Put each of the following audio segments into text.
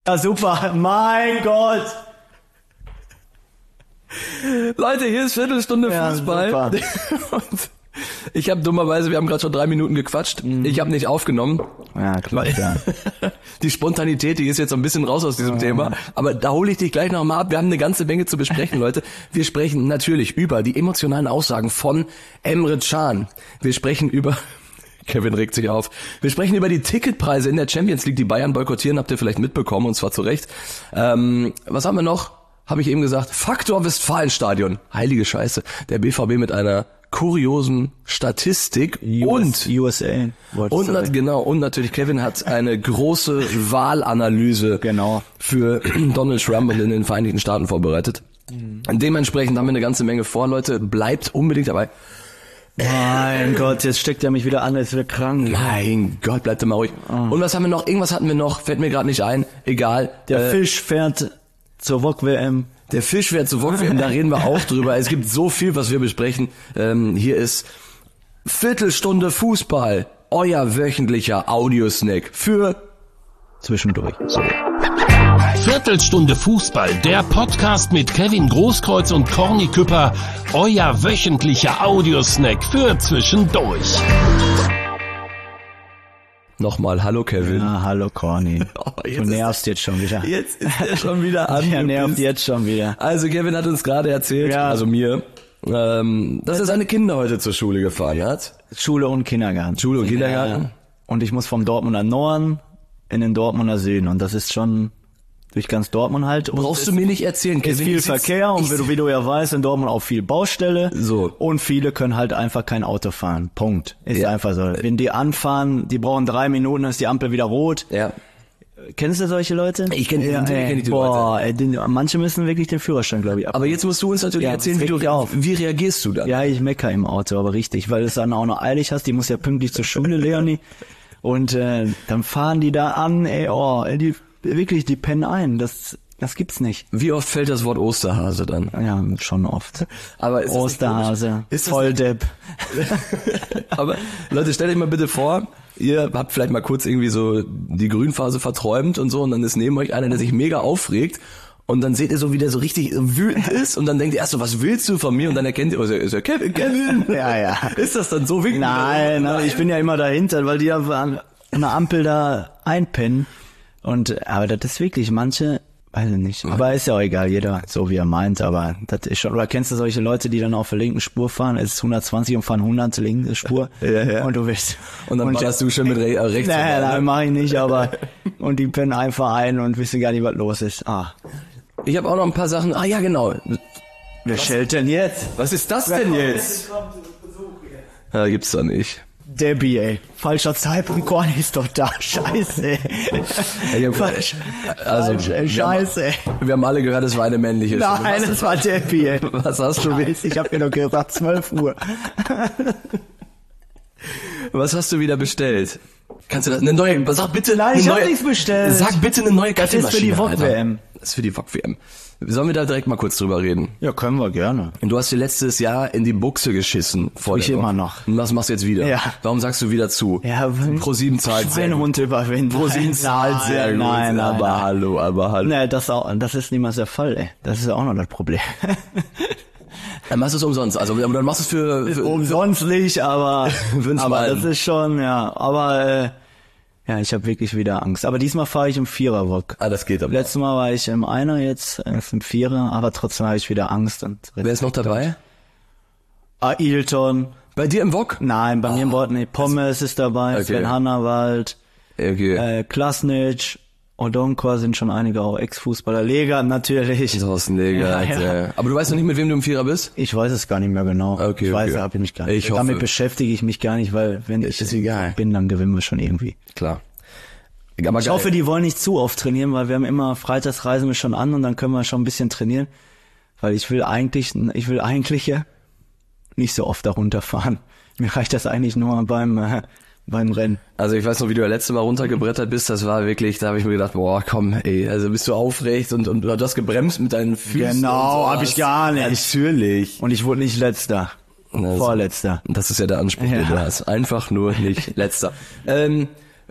Ja, super. Mein Gott. Leute, hier ist Viertelstunde Fußball. Super. Und ich habe dummerweise, wir haben gerade schon 3 Minuten gequatscht. Ich habe nicht aufgenommen. Ja, klar. Die Spontanität, die ist jetzt so ein bisschen raus aus diesem Thema. Aber da hole ich dich gleich noch mal ab. Wir haben eine ganze Menge zu besprechen, Leute. Wir sprechen natürlich über die emotionalen Aussagen von Emre Can. Wir sprechen über... Kevin regt sich auf. Wir sprechen über die Ticketpreise in der Champions League, die Bayern boykottieren, habt ihr vielleicht mitbekommen, und zwar zu Recht. Was haben wir noch? Habe ich eben gesagt. Faktor Westfalenstadion. Heilige Scheiße. Der BVB mit einer kuriosen Statistik USA. Und natürlich Kevin hat eine große Wahlanalyse für Donald Trump in den Vereinigten Staaten vorbereitet. Dementsprechend haben wir eine ganze Menge vor, Leute. Bleibt unbedingt dabei. Mein Gott, jetzt steckt er mich wieder an, als wäre krank. Mein Gott, bleibt mal ruhig. Und was haben wir noch? Irgendwas hatten wir noch, fällt mir gerade nicht ein. Egal. Der Fisch fährt zur VOG-WM. Der Fisch fährt zur VOG-WM, da reden wir auch drüber. Es gibt so viel, was wir besprechen. Hier ist Viertelstunde Fußball, euer wöchentlicher Audiosnack für zwischendurch. So. Viertelstunde Fußball, der Podcast mit Kevin Großkreuz und Corny Küpper, euer wöchentlicher Audiosnack für zwischendurch. Nochmal, hallo Kevin. Ja, hallo Corny. Du nervst jetzt schon wieder. Jetzt ist er schon wieder an. Er nervt jetzt schon wieder. Also Kevin hat uns gerade erzählt, also mir, dass er seine Kinder heute zur Schule gefahren hat. Schule und Kindergarten. Schule und Kindergarten. Ja. Und ich muss vom Dortmunder Norden in den Dortmunder Süden. Und das ist schon durch ganz Dortmund halt. Brauchst du mir nicht erzählen, Kevin. Ist viel Verkehr und wie du ja weißt, in Dortmund auch viel Baustelle. So. Und viele können halt einfach kein Auto fahren. Punkt. Ist einfach so. Wenn die anfahren, die brauchen 3 Minuten, dann ist die Ampel wieder rot. Ja. Kennst du solche Leute? Ich kenne die Leute. Manche müssen wirklich den Führerschein, glaube ich, ab. Aber jetzt musst du uns natürlich erzählen, wie reagierst du dann? Ja, ich mecker im Auto, aber richtig, weil du es dann auch noch eilig hast. Die muss ja pünktlich zur Schule, Leonie. Und dann fahren die da an, die pennen ein. Das gibt's nicht. Wie oft fällt das Wort Osterhase dann? Ja, schon oft. Aber ist Osterhase, Volldepp. Aber Leute, stellt euch mal bitte vor, ihr habt vielleicht mal kurz irgendwie so die Grünphase verträumt und so, und dann ist neben euch einer, der sich mega aufregt, und dann seht ihr so, wie der so richtig wütend ist, und dann denkt ihr erst so, was willst du von mir? Und dann erkennt ihr, ist ja Kevin. Ja. Ist das dann so wichtig? Nein, ich bin ja immer dahinter, weil die ja an einer Ampel da einpennen. Aber das ist wirklich, manche, weiß ich nicht. Aber ist ja auch egal, jeder so wie er meint, aber das ist schon, oder kennst du solche Leute, die dann auf der linken Spur fahren, es ist 120 und fahren 100 linke Spur. Ja. Und du willst. Und dann ballerst du schon mit rechts. Nein, mach ich nicht, aber, und die pennen einfach ein und wissen gar nicht, was los ist. Ich habe auch noch ein paar Sachen, ja genau. Wer schellt denn jetzt? Was ist das denn jetzt? Ja, gibt's da nicht. Debbie, ey. Falscher Zeitpunkt, Corny ist doch da. Scheiße, ey. Scheiße, ey. Wir haben alle gehört, es war eine männliche Stimme. Nein, es war Debbie, ey. Was hast du? Ich hab mir doch gesagt, 12 Uhr. Was hast du wieder bestellt? Kannst du das, eine neue, sag bitte. Nein, ich hab nichts bestellt. Sag bitte eine neue Kaffeemaschine. Das ist für die VOG-WM. Das ist für die VOG-WM. Sollen wir da direkt mal kurz drüber reden? Ja, können wir gerne. Und du hast dir letztes Jahr in die Buchse geschissen. Ich immer noch. Und was machst du jetzt wieder? Ja. Warum sagst du wieder zu? Ja, Pro7 zahlt sehr gut. Schweinehund überwinden. Pro7 zahlt sehr gut. Nein. Aber hallo. Nee, das ist niemals der Fall, ey. Das ist ja auch noch das Problem. Dann machst du es umsonst. Also, dann machst du es für umsonst nicht, aber das ist schon, aber ich habe wirklich wieder Angst. Aber diesmal fahre ich im Vierer-Wok. Das geht aber. Letztes Mal war ich im Einer, jetzt im Vierer, aber trotzdem habe ich wieder Angst. Wer ist noch dabei? Ailton. Bei dir im Wok? Nein, bei mir im Wok nicht. Pommes ist dabei, okay. Sven Hannawald, Klasnic, Odonkor sind schon einige auch Ex-Fußballer. Lega natürlich. Thorsten Lega. Ja. Aber du weißt noch nicht, mit wem du im Vierer bist? Ich weiß es gar nicht mehr genau. Okay, Hab ich mich gar nicht. Damit beschäftige ich mich gar nicht, weil wenn ich bin, dann gewinnen wir schon irgendwie. Klar. Aber ich hoffe, die wollen nicht zu oft trainieren, weil wir haben immer freitags reisen wir schon an und dann können wir schon ein bisschen trainieren. Weil ich will eigentlich nicht so oft da runterfahren. Mir reicht das eigentlich nur beim Rennen. Also ich weiß noch, wie du ja letzte Mal runtergebrettert bist, das war wirklich, da habe ich mir gedacht, boah, komm, ey, also bist du aufrecht und du hast gebremst mit deinen Füßen. Genau, habe ich gar nicht. Natürlich. Und ich wurde nicht Letzter. Vorletzter. Das ist ja der Anspruch, den du hast. Einfach nur nicht Letzter.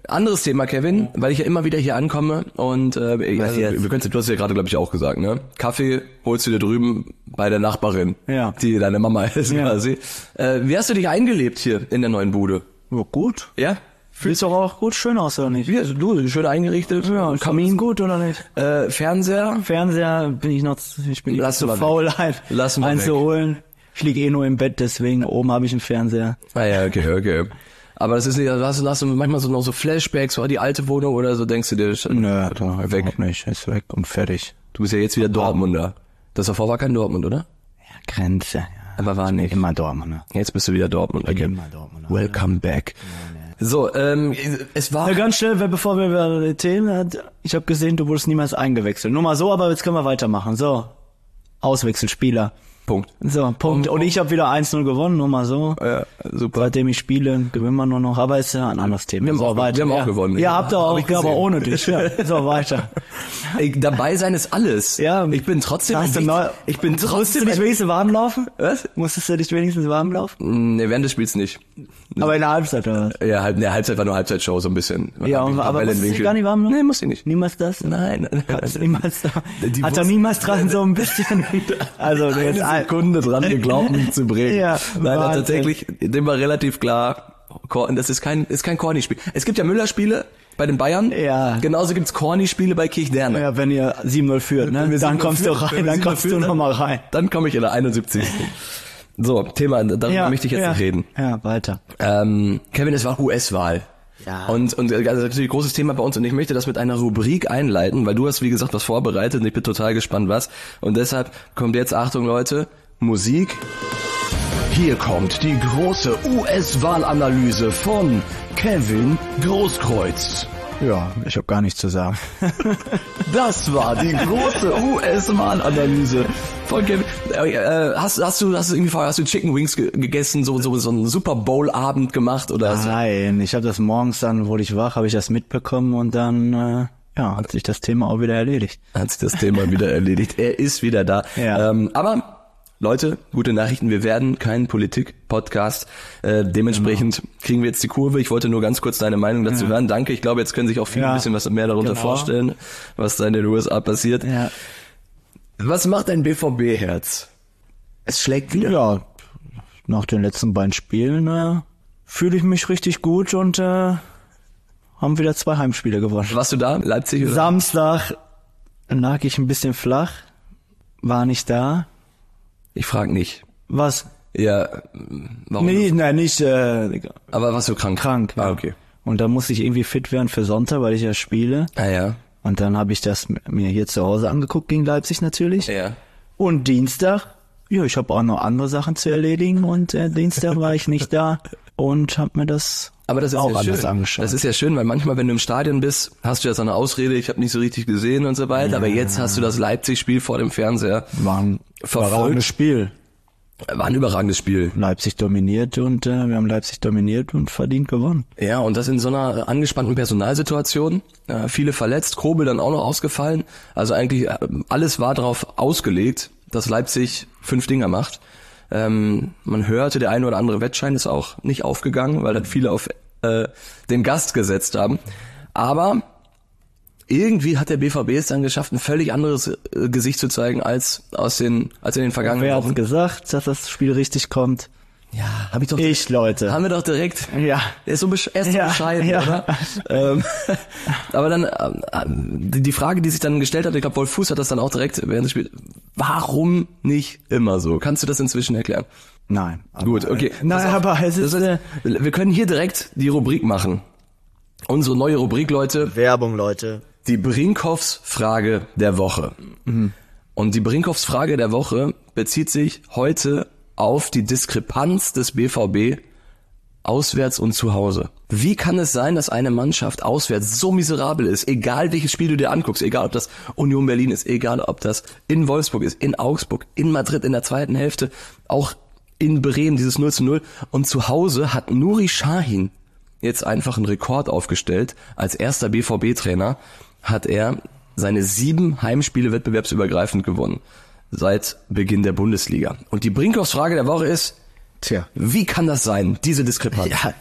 Anderes Thema, Kevin, weil ich ja immer wieder hier ankomme und du hast ja gerade, glaube ich, auch gesagt, ne? Kaffee holst du dir drüben bei der Nachbarin, die deine Mama ist quasi. Wie hast du dich eingelebt hier in der neuen Bude? Ja, gut. Ja? Fühlst du auch gut schön aus, oder nicht? Ja, du, schön eingerichtet. Ja, Kamin gut, oder nicht? Fernseher? Fernseher ich bin Lass zu mal faul, Lass mal einzuholen. Ich liege nur im Bett, deswegen oben habe ich einen Fernseher. Ah ja, okay. Aber das ist nicht, hast du manchmal so noch so Flashbacks, oder die alte Wohnung oder so, denkst du dir, nö, weg nicht, ist weg und fertig. Du bist ja jetzt wieder Dortmunder. Das davor war kein Dortmund, oder? Ja, Grenze, ja. Aber war nicht. Immer Dortmunder. Jetzt bist du wieder Dortmunder. Okay. Immer Dortmunder. Welcome back. So, es war... Ja, ganz schnell, bevor wir über die Themen, ich habe gesehen, du wurdest niemals eingewechselt. Nur mal so, aber jetzt können wir weitermachen. So, Auswechselspieler. Punkt. So, Punkt. Und ich habe wieder 1-0 gewonnen, nur mal so. Ja, super. Seitdem ich spiele, gewinnen wir nur noch. Aber ist ja ein anderes Thema. Wir haben auch gewonnen. Ja, habt ihr auch, aber ohne dich. Ja, so, weiter. Dabei sein ist alles. Ja. Ich bin trotzdem... Musstest du dich wenigstens warm laufen? Was? Musstest du dich wenigstens warm laufen? Nee, während des Spiels nicht. Aber in der Halbzeit, oder was? Ja, Halbzeit war nur Halbzeitshow, so ein bisschen. Ja, aber musst du dich gar nicht warm laufen? Nee, musst du nicht. Niemals das? Nein. Kannst du niemals da? Hat er niemals dran so ein bisschen... Also, du jetzt Sekunde dran geglaubt, mich zu bringen. Ja, nein, tatsächlich, dem war relativ klar, das ist kein Corny-Spiel. Es gibt ja Müller-Spiele bei den Bayern. Ja. Genauso gibt's Corny-Spiele bei Kirchderne. Ja, wenn ihr 7-0 führt, ne? Dann kommst du rein, dann kommst du nochmal rein. Dann komme ich in der 71. So, Thema, darüber möchte ich jetzt nicht reden. Ja, weiter. Kevin, es war US-Wahl. Ja. Und also das ist natürlich ein großes Thema bei uns und ich möchte das mit einer Rubrik einleiten, weil du hast, wie gesagt, was vorbereitet und ich bin total gespannt, was. Und deshalb kommt jetzt, Achtung Leute, Musik. Hier kommt die große US-Wahlanalyse von Kevin Großkreuz. Ja, ich habe gar nichts zu sagen. Das war die große US-Wahlanalyse von Kevin. Hast du Chicken Wings gegessen, so einen Super Bowl Abend gemacht oder? Nein, ich habe das morgens dann, wurde ich wach, habe ich das mitbekommen und dann hat sich das Thema auch wieder erledigt. Er ist wieder da. Ja. Aber Leute, gute Nachrichten, wir werden kein Politik-Podcast. Dementsprechend kriegen wir jetzt die Kurve. Ich wollte nur ganz kurz deine Meinung dazu hören. Danke, ich glaube, jetzt können sich auch viele ein bisschen was mehr darunter vorstellen, was da in den USA passiert. Ja. Was macht dein BVB-Herz? Es schlägt wieder. Ja, nach den letzten beiden Spielen fühle ich mich richtig gut und haben wieder 2 Heimspiele gewonnen. Warst du da? Leipzig oder? Samstag lag ich ein bisschen flach, war nicht da. Ich frag nicht. Was? Ja, warum? Nee, nein, nicht. Aber warst du krank? Krank. Ah, okay. Und da musste ich irgendwie fit werden für Sonntag, weil ich ja spiele. Ah ja. Und dann habe ich das mir hier zu Hause angeguckt, gegen Leipzig natürlich. Ja. Und Dienstag, ich habe auch noch andere Sachen zu erledigen und Dienstag war ich nicht da und habe mir das aber das ist auch ja anders schön. angeschaut. Das ist ja schön, weil manchmal, wenn du im Stadion bist, hast du ja so eine Ausrede, ich habe nicht so richtig gesehen und so weiter, aber jetzt hast du das Leipzig-Spiel vor dem Fernseher War ein überragendes Spiel. War ein überragendes Spiel. Leipzig dominiert und wir haben Leipzig dominiert und verdient gewonnen. Ja, und das in so einer angespannten Personalsituation. Viele verletzt, Kobel dann auch noch ausgefallen. Also eigentlich alles war darauf ausgelegt, dass Leipzig 5 Dinger macht. Man hörte, der eine oder andere Wettschein ist auch nicht aufgegangen, weil dann viele auf den Gast gesetzt haben. Aber irgendwie hat der BVB es dann geschafft, ein völlig anderes Gesicht zu zeigen als in den vergangenen Wer Wochen. hat gesagt, dass das Spiel richtig kommt? Ja, habe ich doch. Leute. Haben wir doch direkt. Ja. Er ist so bescheiden, oder? Aber dann die Frage, die sich dann gestellt hat, ich glaube, Wolf Fuß hat das dann auch direkt während des Spiels. Warum nicht immer so? Kannst du das inzwischen erklären? Nein. Gut, okay. Nein, aber es ist wir können hier direkt die Rubrik machen. Unsere neue Rubrik, Leute. Werbung, Leute. Die Brinkhoffs Frage der Woche. Mhm. Und die Brinkhoffs Frage der Woche bezieht sich heute auf die Diskrepanz des BVB auswärts und zu Hause. Wie kann es sein, dass eine Mannschaft auswärts so miserabel ist, egal welches Spiel du dir anguckst, egal ob das Union Berlin ist, egal ob das in Wolfsburg ist, in Augsburg, in Madrid in der zweiten Hälfte, auch in Bremen dieses 0:0 und zu Hause hat Nuri Sahin jetzt einfach einen Rekord aufgestellt. Als erster BVB-Trainer hat er seine 7 Heimspiele wettbewerbsübergreifend gewonnen. Seit Beginn der Bundesliga. Und die Brinkhoffs Frage der Woche ist, wie kann das sein, diese Diskrepanz?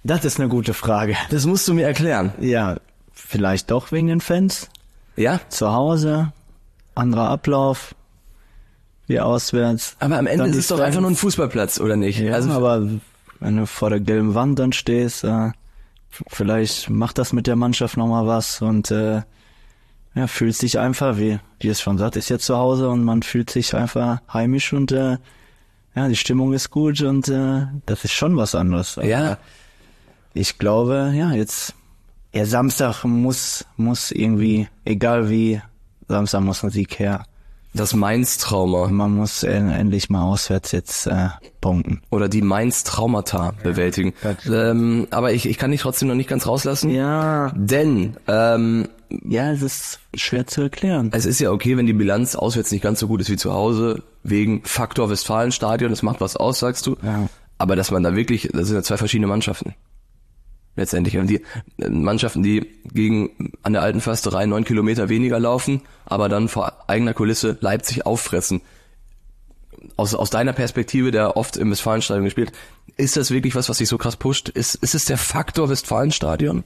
Das ist eine gute Frage. Das musst du mir erklären. Ja, vielleicht doch wegen den Fans. Ja? Zu Hause, anderer Ablauf, wie auswärts. Aber am Ende Dann ist die es doch Fans. einfach nur ein Fußballplatz, oder nicht? Ja, Also aber wenn du vor der gelben Wand dann stehst, vielleicht macht das mit der Mannschaft nochmal was und ja, fühlt sich einfach, wie es schon sagt, ist jetzt zu Hause und man fühlt sich einfach heimisch und ja, die Stimmung ist gut und das ist schon was anderes. ja, Ich glaube, ja, jetzt Samstag muss irgendwie, egal wie, Samstag muss ein Sieg her. das Mainz-Trauma Man muss endlich mal auswärts jetzt punkten. oder die Mainz-Traumata bewältigen. Aber ich kann dich trotzdem noch nicht ganz rauslassen. Ja, Denn ja, es ist schwer zu erklären. es ist ja okay, wenn die Bilanz auswärts nicht ganz so gut ist wie zu Hause, wegen Faktor Westfalenstadion, das macht was aus, sagst du. Ja. Aber dass man da wirklich, das sind ja zwei verschiedene Mannschaften. Letztendlich. Und die Mannschaften, die an der alten Försterei 9 Kilometer weniger laufen, aber dann vor eigener Kulisse Leipzig auffressen. Aus deiner Perspektive, der oft im Westfalenstadion gespielt, ist das wirklich was sich so krass pusht? Ist es der Faktor Westfalenstadion?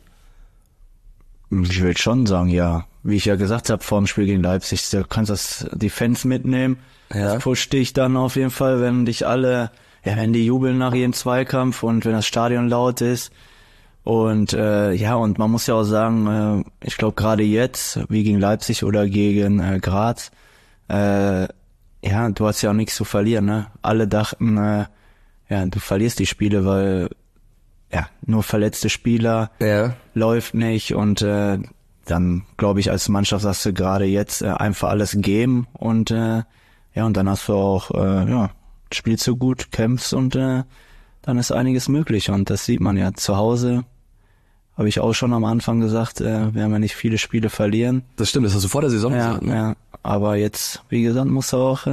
Ich will schon sagen, ja. Wie ich ja gesagt habe vor dem Spiel gegen Leipzig, du kannst die Fans mitnehmen. Ja. Das pusht dich dann auf jeden Fall, wenn wenn die jubeln nach jedem Zweikampf und wenn das Stadion laut ist. Und ja, und man muss ja auch sagen, ich glaube gerade jetzt, wie gegen Leipzig oder gegen Graz, ja, du hast ja auch nichts zu verlieren, ne? Alle dachten, ja, du verlierst die Spiele, weil ja, nur verletzte Spieler, Ja. läuft nicht und dann glaube ich als Mannschaft sagst du gerade jetzt einfach alles geben und ja, und dann hast du auch ja, spielst du gut, kämpfst und dann ist einiges möglich und das sieht man ja zu Hause. Habe ich auch schon am Anfang gesagt, werden wir nicht viele Spiele verlieren. Das stimmt, das hast du vor der Saison Ja, gesagt, ne? ja, aber jetzt, wie gesagt, musst du auch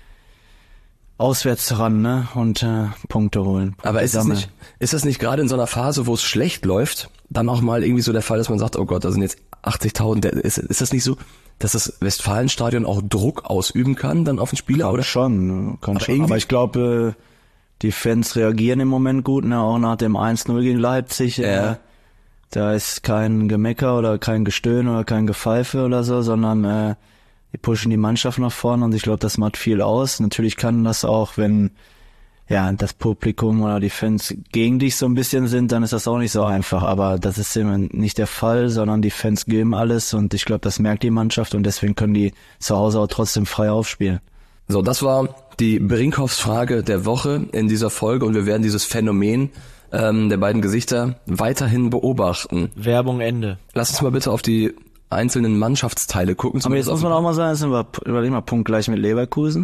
auswärts ran, ne, und Punkte holen. Aber ist Sammeln. das nicht gerade in so einer Phase, wo es schlecht läuft, dann auch mal irgendwie so der Fall, dass man sagt, oh Gott, da sind jetzt 80.000, ist das nicht so, dass das Westfalenstadion auch Druck ausüben kann dann auf den Spieler, Kann oder? schon. irgendwie- Aber ich glaube, die Fans reagieren im Moment gut, ne, auch nach dem 1-0 gegen Leipzig. Ja. Da ist kein Gemecker oder kein Gestöhn oder kein Gepfeife oder so, sondern die pushen die Mannschaft nach vorne und ich glaube, das macht viel aus. Natürlich kann das auch, wenn ja das Publikum oder die Fans gegen dich so ein bisschen sind, dann ist das auch nicht so einfach. Aber das ist immer nicht der Fall, sondern die Fans geben alles und ich glaube, das merkt die Mannschaft und deswegen können die zu Hause auch trotzdem frei aufspielen. So, das war die Brinkhoffs-Frage der Woche in dieser Folge und wir werden dieses Phänomen der beiden Gesichter weiterhin beobachten. Werbung Ende. Lass uns mal bitte auf die einzelnen Mannschaftsteile gucken. Aber jetzt muss man auch mal sagen, sind wir überleg mal punktgleich mit Leverkusen.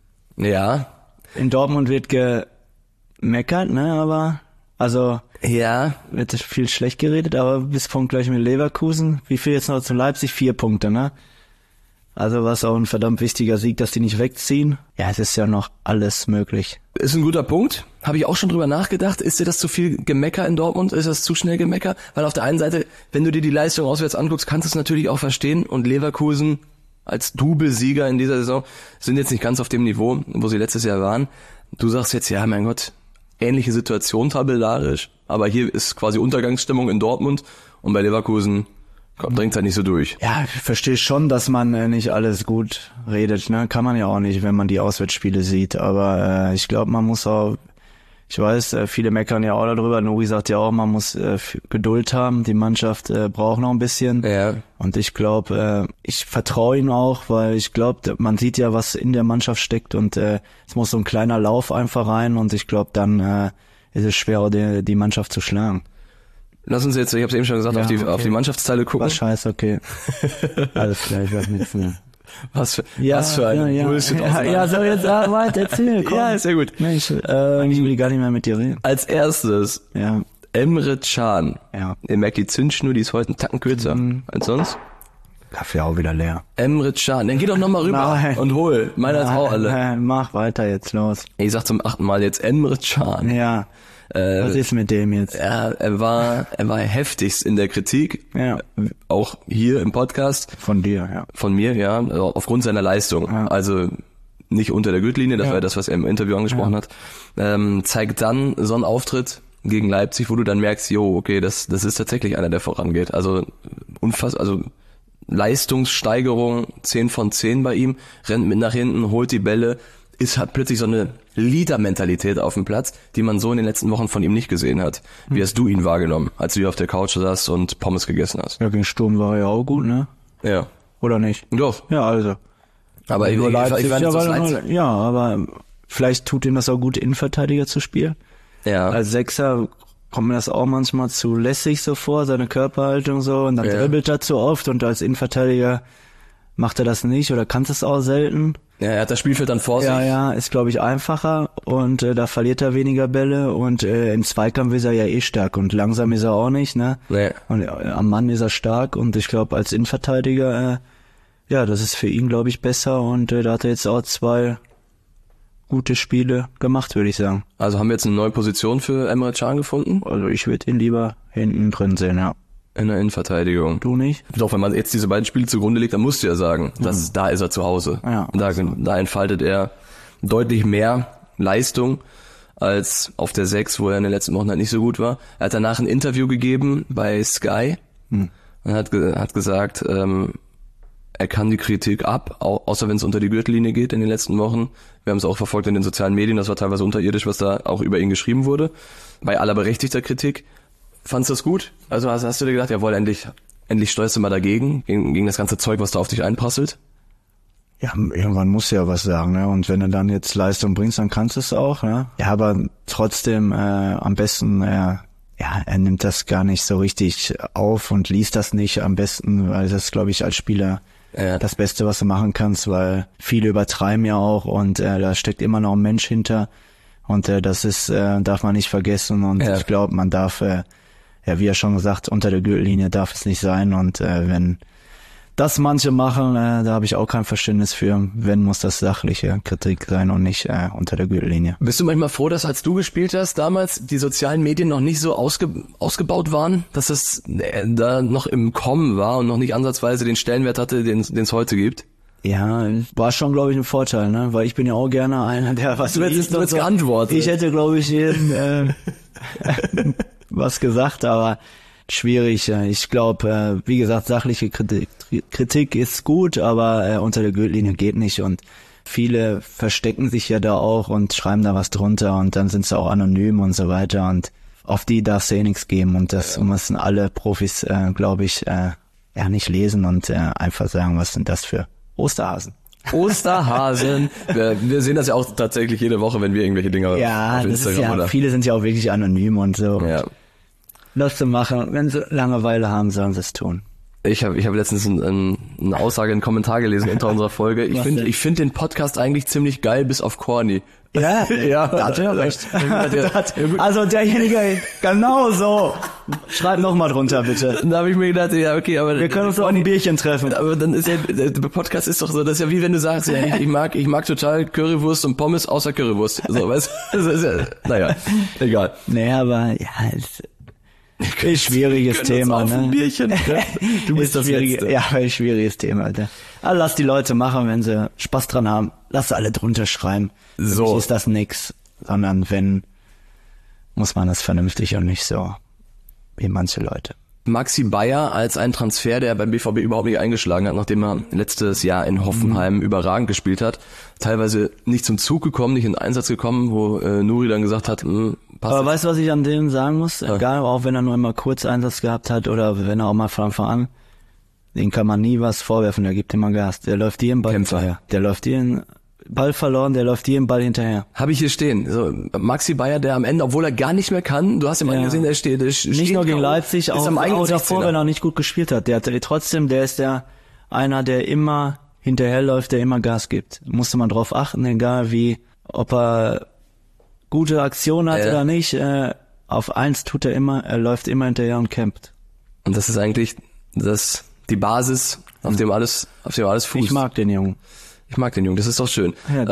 Ja, In Dortmund wird gemeckert, ne, aber also ja, wird viel schlecht geredet, aber bis punktgleich mit Leverkusen. Wie viel jetzt noch zu Leipzig? 4 Punkte, ne? Also was auch ein verdammt wichtiger Sieg, dass die nicht wegziehen. Ja, es ist ja noch alles möglich. ist ein guter Punkt. Habe ich auch schon drüber nachgedacht. Ist dir das zu viel Gemecker in Dortmund? Ist das zu schnell Gemecker? Weil auf der einen Seite, wenn du dir die Leistung auswärts anguckst, kannst du es natürlich auch verstehen. Und Leverkusen als Doublesieger in dieser Saison sind jetzt nicht ganz auf dem Niveau, wo sie letztes Jahr waren. Du sagst jetzt, ja, mein Gott, ähnliche Situation tabellarisch. Aber hier ist quasi Untergangsstimmung in Dortmund. Und bei Leverkusen dringt es halt nicht so durch. Ja, ich verstehe schon, dass man nicht alles gut redet, ne? Kann man ja auch nicht, wenn man die Auswärtsspiele sieht. Aber ich glaube, man muss auch, ich weiß, viele meckern ja auch darüber. Nuri sagt ja auch, man muss Geduld haben. Die Mannschaft braucht noch ein bisschen. Ja. Und ich glaube, ich vertraue ihm auch, weil ich glaube, man sieht ja, was in der Mannschaft steckt und es muss so ein kleiner Lauf einfach rein und ich glaube, dann ist es schwer, die Mannschaft zu schlagen. Lass uns jetzt, ich habe es eben schon gesagt, Ja, auf die Mannschaftsteile gucken. Was scheiße, okay. Alles klar, ich weiß nichts mehr. Was für ein Bullshit. Ja, so jetzt weiter, erzähl, komm. Ja, sehr gut. Mensch, ich will gar nicht mehr mit dir reden. Als erstes Ja, Emre Can. ja. Ihr merkt, die Zündschnur, die ist heute einen Tacken kürzer als sonst. Kaffee auch wieder leer. Emre Can. Dann geh doch nochmal rüber Nein. und hol. Meiner ist auch alle. Mach weiter jetzt, los. Ich sag zum 8. Mal jetzt Emre Can. Ja, was ist mit dem jetzt? Er war heftigst in der Kritik. Ja, Auch hier im Podcast. von dir, ja. Von mir, ja. Aufgrund seiner Leistung. Ja. Also nicht unter der Gürtellinie, das Ja. war das, was er im Interview angesprochen hat. Zeigt dann so einen Auftritt gegen Leipzig, wo du dann merkst, okay, das ist tatsächlich einer, der vorangeht. Also Leistungssteigerung 10 von 10 bei ihm, rennt mit nach hinten, holt die Bälle, hat plötzlich so eine Leader-Mentalität auf dem Platz, die man so in den letzten Wochen von ihm nicht gesehen hat. Wie hast du ihn wahrgenommen, als du hier auf der Couch saßt und Pommes gegessen hast? Ja, gegen Sturm war er ja auch gut, ne? Ja. Oder nicht? Doch. Ja, also. Aber ich aber vielleicht tut ihm das auch gut, Innenverteidiger zu spielen. Ja. Als Sechser kommt mir das auch manchmal zu lässig so vor, seine Körperhaltung so, und dann dribbelt er zu oft, und als Innenverteidiger macht er das nicht oder kann es auch selten. Ja, er hat das Spielfeld dann vor sich. Ja, ist glaube ich einfacher, und da verliert er weniger Bälle, und im Zweikampf ist er ja eh stark und langsam ist er auch nicht, ne? Nee. Und am Mann ist er stark, und ich glaube als Innenverteidiger, das ist für ihn glaube ich besser, und da hat er jetzt auch 2 gute Spiele gemacht, würde ich sagen. Also haben wir jetzt eine neue Position für Emre Can gefunden? Also ich würde ihn lieber hinten drin sehen, ja. In der Innenverteidigung. Du nicht? Doch, wenn man jetzt diese beiden Spiele zugrunde legt, dann musst du ja sagen, da ist er zu Hause. Ja, da entfaltet er deutlich mehr Leistung als auf der 6, wo er in den letzten Wochen halt nicht so gut war. Er hat danach ein Interview gegeben bei Sky und hat gesagt, er kann die Kritik ab, außer wenn es unter die Gürtellinie geht in den letzten Wochen. Wir haben es auch verfolgt in den sozialen Medien, das war teilweise unterirdisch, was da auch über ihn geschrieben wurde. Bei aller berechtigter Kritik. Fandst du das gut? Also hast du dir gedacht, jawohl, endlich steuerst du mal dagegen, gegen das ganze Zeug, was da auf dich einprasselt? Ja, irgendwann musst du ja was sagen, ne? Und wenn du dann jetzt Leistung bringst, dann kannst du es auch, ne? Ja, aber trotzdem am besten, er nimmt das gar nicht so richtig auf und liest das nicht am besten, weil das, glaube ich, als Spieler das Beste, was du machen kannst, weil viele übertreiben ja auch, und da steckt immer noch ein Mensch hinter, und das ist darf man nicht vergessen, und ich glaube, man darf, wie er schon gesagt, unter der Gürtellinie darf es nicht sein, und wenn das manche machen, da habe ich auch kein Verständnis für. Wenn, muss das sachliche Kritik sein und nicht unter der Gürtellinie. Bist du manchmal froh, dass als du gespielt hast damals die sozialen Medien noch nicht so ausgebaut waren, dass es da noch im Kommen war und noch nicht ansatzweise den Stellenwert hatte, den es heute gibt? Ja, war schon, glaube ich, ein Vorteil, ne? Weil ich bin ja auch gerne einer, der was liest. Du hättest geantwortet. Ich hätte, glaube ich, jedem was gesagt, aber schwierig. Ich glaube, wie gesagt, sachliche Kritik ist gut, aber unter der Gürtellinie geht nicht, und viele verstecken sich ja da auch und schreiben da was drunter, und dann sind sie auch anonym und so weiter, und auf die darf es nichts geben, und das müssen alle Profis, glaube ich, nicht lesen und einfach sagen, was sind das für Osterhasen. Osterhasen. Wir sehen das ja auch tatsächlich jede Woche, wenn wir irgendwelche Dinge auf Instagram das ist ja, viele sind ja auch wirklich anonym und so. Ja. Lass sie machen. Wenn sie Langeweile haben, sollen sie es tun. Ich hab letztens eine Aussage, einen Kommentar gelesen unter unserer Folge. Ich find den Podcast eigentlich ziemlich geil, bis auf Corny. Ja, da hat er recht. Also derjenige, genau so. Schreib noch mal drunter, bitte. Da habe ich mir gedacht, ja, okay, aber wir können uns auch ein Bierchen treffen. Aber dann ist ja, der Podcast ist doch so, das ist ja wie wenn du sagst, ja, ich mag total Currywurst und Pommes außer Currywurst. So, weißt du? Das ist ja, naja, egal. Nee, aber ja, ist schwieriges Thema, ne? Ein Bierchen. Du bist das Letzte. Ja, ein schwieriges Thema, Alter. Aber lass die Leute machen, wenn sie Spaß dran haben. Lass alle drunter schreiben. So. Für mich ist das nix, sondern wenn, muss man das vernünftig und nicht so wie manche Leute. Maxi Bayer als ein Transfer, der beim BVB überhaupt nicht eingeschlagen hat, nachdem er letztes Jahr in Hoffenheim überragend gespielt hat. Teilweise nicht zum Zug gekommen, nicht in Einsatz gekommen, wo Nuri dann gesagt hat, passt. Aber weißt du, was ich an dem sagen muss? Ja. Egal, auch wenn er nur immer kurz Einsatz gehabt hat oder wenn er auch mal von Anfang an, den kann man nie was vorwerfen, der gibt immer Gas. Der läuft jedem Ball hinterher. Der läuft jedem Ball verloren, der läuft jedem Ball hinterher. Habe ich hier stehen. So, Maxi Bayer, der am Ende, obwohl er gar nicht mehr kann, du hast ihn mal gesehen, der steht nicht nur gegen Leipzig, auch davor, wenn er nicht gut gespielt hat. Der ist der einer, der immer hinterherläuft, der immer Gas gibt. Musste man drauf achten, egal wie, ob er gute Aktion hat oder nicht. Auf eins tut er immer, er läuft immer hinterher und kämpft. Und das ist eigentlich die Basis, auf dem alles fußt. Ich mag den Jungen. Ich mag den Jungen, das ist doch schön. Ja,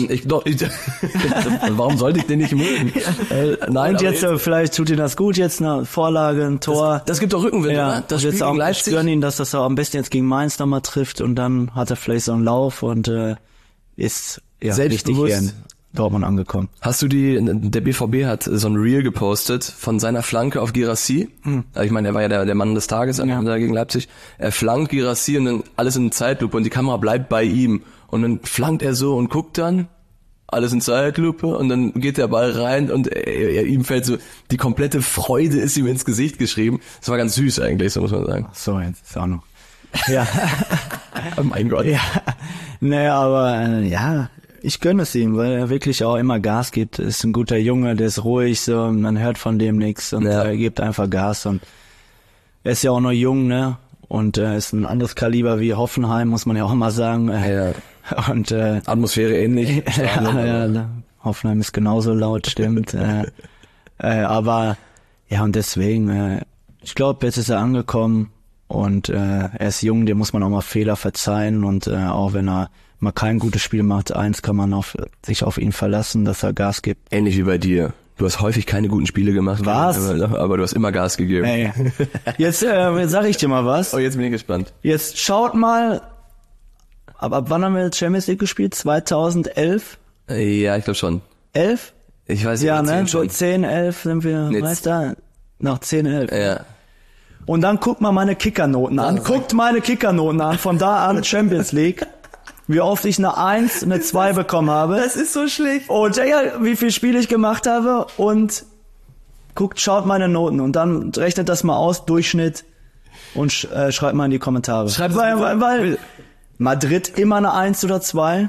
warum sollte ich den nicht mögen? Nein. Und jetzt vielleicht tut ihm das gut, jetzt eine Vorlage, ein Tor. Das gibt doch Rückenwind, ja, oder? Das Spiel jetzt auch gegen Leipzig. Ich gönne ihn, dass das auch am besten jetzt gegen Mainz nochmal trifft, und dann hat er vielleicht so einen Lauf und ist richtig Dortmund angekommen. Hast du der BVB hat so ein Reel gepostet von seiner Flanke auf Guirassy. Ich meine, er war ja der Mann des Tages da gegen Leipzig. Er flankt Guirassy und dann alles in Zeitlupe und die Kamera bleibt bei ihm. Und dann flankt er so und guckt dann, alles in Zeitlupe und dann geht der Ball rein und ihm fällt so, die komplette Freude ist ihm ins Gesicht geschrieben. Das war ganz süß eigentlich, so muss man sagen. Ach so, jetzt ist auch noch. Ja. Oh mein Gott. Ja. Naja, aber ja, ich gönne es ihm, weil er wirklich auch immer Gas gibt. Ist ein guter Junge, der ist ruhig, so, man hört von dem nichts und er gibt einfach Gas und er ist ja auch noch jung, ne? Und ist ein anderes Kaliber wie Hoffenheim, muss man ja auch mal sagen. Ja. Und Atmosphäre ähnlich. ja, Hoffenheim ist genauso laut, stimmt. Aber ja, und deswegen, ich glaube, jetzt ist er angekommen und er ist jung, dem muss man auch mal Fehler verzeihen und auch wenn er mal kein gutes Spiel macht, kann man sich auf ihn verlassen, dass er Gas gibt. Ähnlich wie bei dir. Du hast häufig keine guten Spiele gemacht. Was? Aber du hast immer Gas gegeben. Hey. Jetzt sag ich dir mal was. Oh, jetzt bin ich gespannt. Jetzt schaut mal, ab wann haben wir Champions League gespielt? 2011? Ja, ich glaube schon. 11? Ich weiß nicht. Ja, ne? 10 schon. 10, 11 sind wir Meister. Nach 10, 11. Ja. Und dann guckt mal meine Kickernoten an. Guckt meine Kickernoten an. Von da an Champions League. Wie oft ich eine 1, eine 2 bekommen habe. Das ist so schlecht. Und ja, wie viel Spiele ich gemacht habe. Und schaut meine Noten. Und dann rechnet das mal aus, Durchschnitt. Und schreibt mal in die Kommentare. Schreibt weil Madrid immer eine 1 oder 2.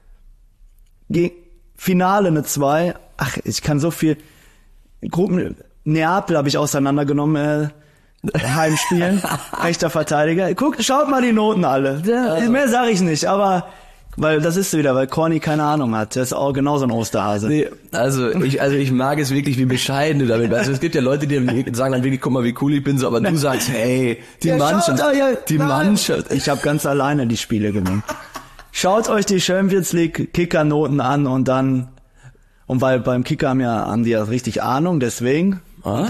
Finale eine 2. Ach, ich kann so viel. Gruppen. Neapel habe ich auseinandergenommen. Heimspielen, rechter Verteidiger. Schaut mal die Noten alle. Mehr sage ich nicht, aber weil das ist wieder, weil Corny keine Ahnung hat. Der ist auch genauso ein Osterhase. Nee, also ich mag es wirklich, wie bescheiden du damit bist. Also es gibt ja Leute, die sagen dann wirklich, guck mal, wie cool ich bin, so, aber du sagst, hey, die Mannschaft. Ich habe ganz alleine die Spiele gewonnen. Schaut euch die Champions League Kickernoten an und weil beim Kicker haben die ja richtig Ahnung, deswegen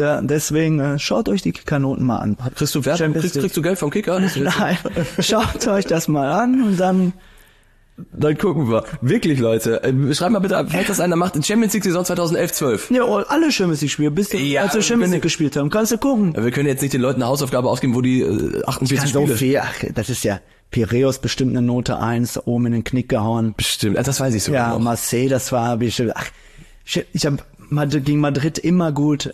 schaut euch die Kickernoten mal an. Kriegst du Geld vom Kicker? Nein, schaut euch das mal an und dann gucken wir. Wirklich, Leute. Schreibt mal bitte, falls das einer macht, in Champions League Saison 2011-12. Ja, alle Champions League Spiele, bis als wir Champions League gespielt haben. Kannst du gucken. Wir können jetzt nicht den Leuten eine Hausaufgabe ausgeben, wo die 48 Spiele... So viel, das ist ja Piraeus bestimmt eine Note 1, oben in den Knick gehauen. Bestimmt, das weiß ich so. Ja, Marseille, das war bestimmt... ich habe gegen Madrid immer gut,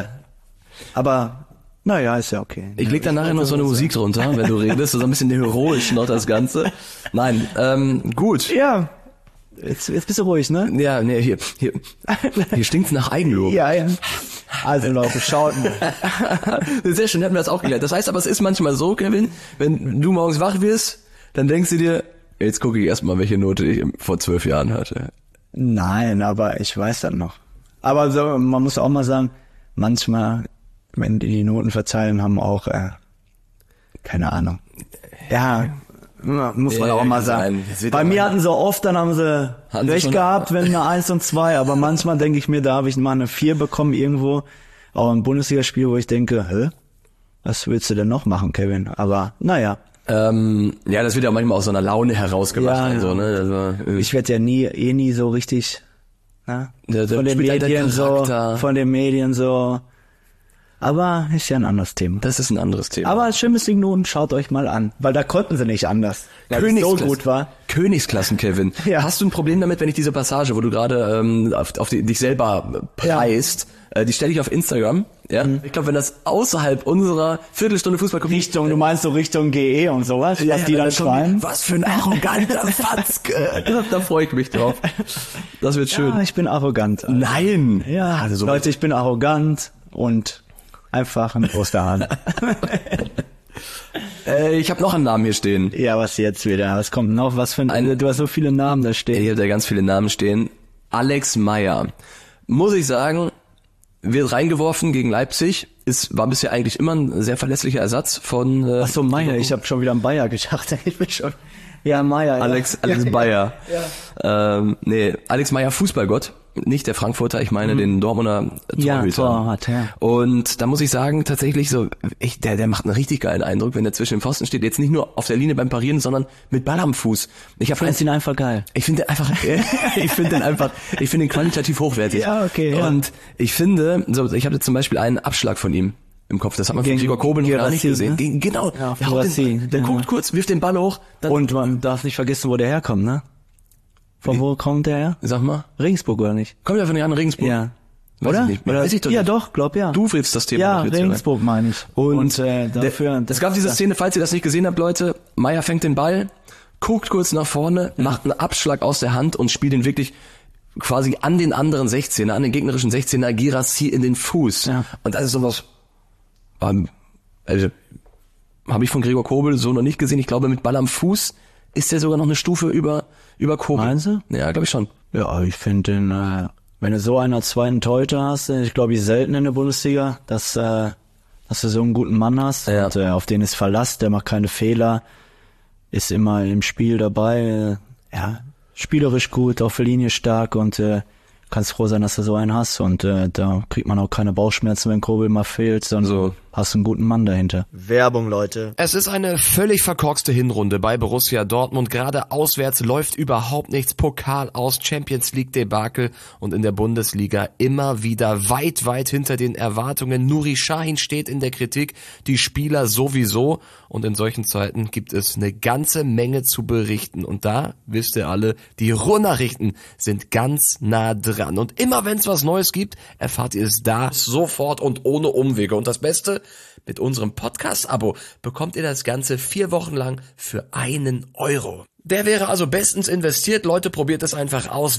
aber naja, ist ja okay. Ich leg da nachher noch so eine Musik drunter, wenn du redest, so ein bisschen heroisch noch das Ganze. Nein, gut. Ja, jetzt bist du ruhig, ne? Ja, nee, hier stinkt's nach Eigenlob. Ja. Also Leute, schaut mal. Sehr schön, hätten wir das auch gelernt. Das heißt aber, es ist manchmal so, Kevin, wenn du morgens wach wirst, dann denkst du dir, jetzt gucke ich erstmal, welche Note ich vor 12 Jahren hatte. Nein, aber ich weiß das noch. Aber so, man muss auch mal sagen, manchmal, wenn die Noten verteilen, haben auch, keine Ahnung. Ja, muss man auch mal sagen. Bei mir hatten sie oft, dann haben sie recht gehabt, wenn eine 1 und 2, aber manchmal denke ich mir, da habe ich mal eine 4 bekommen irgendwo, auch im Bundesligaspiel, wo ich denke, was willst du denn noch machen, Kevin? Aber, naja. Ja, das wird ja manchmal aus so einer Laune herausgemacht. Ja, und so, ne? Also, ich werde ja nie so richtig, ne? Von den Medien so. Aber ist ja ein anderes Thema. Das ist ein anderes Thema. Aber Champions League Noten schaut euch mal an, weil da konnten sie nicht anders. Weil es so gut war. Königsklassen, Kevin. Ja. Hast du ein Problem damit, wenn ich diese Passage, wo du gerade auf dich selber preist, die stelle ich auf Instagram? Ja. Ich glaube, wenn das außerhalb unserer Viertelstunde Fußball kommt. Du meinst so Richtung GE und sowas, dass die dann schreien? Was für ein arroganter Fatzke. Da freue ich mich drauf. Das wird schön. Ja, ich bin arrogant. Alter. Nein. Ja, also so Leute, ich bin arrogant und einfach ein Osterhahn. Ich habe noch einen Namen hier stehen. Ja, was jetzt wieder? Was kommt noch? Was für du hast so viele Namen da stehen. Ich habe da ganz viele Namen stehen. Alex Meyer. Muss ich sagen, wird reingeworfen gegen Leipzig. War bisher eigentlich immer ein sehr verlässlicher Ersatz von... Ach so, Meyer. Ich habe schon wieder an Bayer gedacht. Ich bin schon... Ja, Meier. Alex Bayer. Alex Meier, Fußballgott. Nicht der Frankfurter, ich meine den Dortmunder Torhüter. Ja. Und da muss ich sagen, tatsächlich so, der macht einen richtig geilen Eindruck, wenn er zwischen den Pfosten steht. Jetzt nicht nur auf der Linie beim Parieren, sondern mit Ball am Fuß. Ich finde ihn einfach geil. Ich finde ihn qualitativ hochwertig. Ja, okay. Ja. Und ich finde, ich hatte zum Beispiel einen Abschlag von ihm im Kopf. Das hat man von Gregor Kobel noch gar nicht gesehen. Ne? Genau. Ja, der guckt kurz, wirft den Ball hoch. Und man darf nicht vergessen, wo der herkommt, ne? Von wo kommt der her? Sag mal. Regensburg oder nicht? Kommt ja von an Regensburg. Ja. Weiß oder? Ich nicht. Weiß ich doch ja, nicht. doch, glaub ja. Du willst das Thema. Ja, Regensburg meine ich. Und dafür. Es gab diese Szene, falls ihr das nicht gesehen habt, Leute. Meier fängt den Ball, guckt kurz nach vorne, macht einen Abschlag aus der Hand und spielt ihn wirklich quasi an den anderen 16er, an den gegnerischen 16er Girassi in den Fuß. Ja. Und das ist sowas, also, habe ich von Gregor Kobel so noch nicht gesehen. Ich glaube, mit Ball am Fuß ist der sogar noch eine Stufe über Kobel. Meinst du? Ja, glaube ich schon. Ja, ich finde den, wenn du so einen als zweiten Torhüter hast, ich glaube, selten in der Bundesliga, dass du so einen guten Mann hast. Ja. Und, auf den ist Verlass, der macht keine Fehler, ist immer im Spiel dabei, spielerisch gut, auf der Linie stark und kannst froh sein, dass du so einen hast und da kriegt man auch keine Bauchschmerzen, wenn Kobel mal fehlt, sondern So. hast einen guten Mann dahinter. Werbung, Leute. Es ist eine völlig verkorkste Hinrunde bei Borussia Dortmund. Gerade auswärts läuft überhaupt nichts. Pokal aus, Champions League Debakel und in der Bundesliga immer wieder weit, weit hinter den Erwartungen. Nuri Sahin steht in der Kritik, die Spieler sowieso. Und in solchen Zeiten gibt es eine ganze Menge zu berichten. Und da, wisst ihr alle, die Ruhrnachrichten sind ganz nah dran. Und immer wenn es was Neues gibt, erfahrt ihr es da sofort und ohne Umwege. Und das Beste, mit unserem Podcast-Abo bekommt ihr das Ganze 4 Wochen lang für 1 Euro. Der wäre also bestens investiert. Leute, probiert es einfach aus.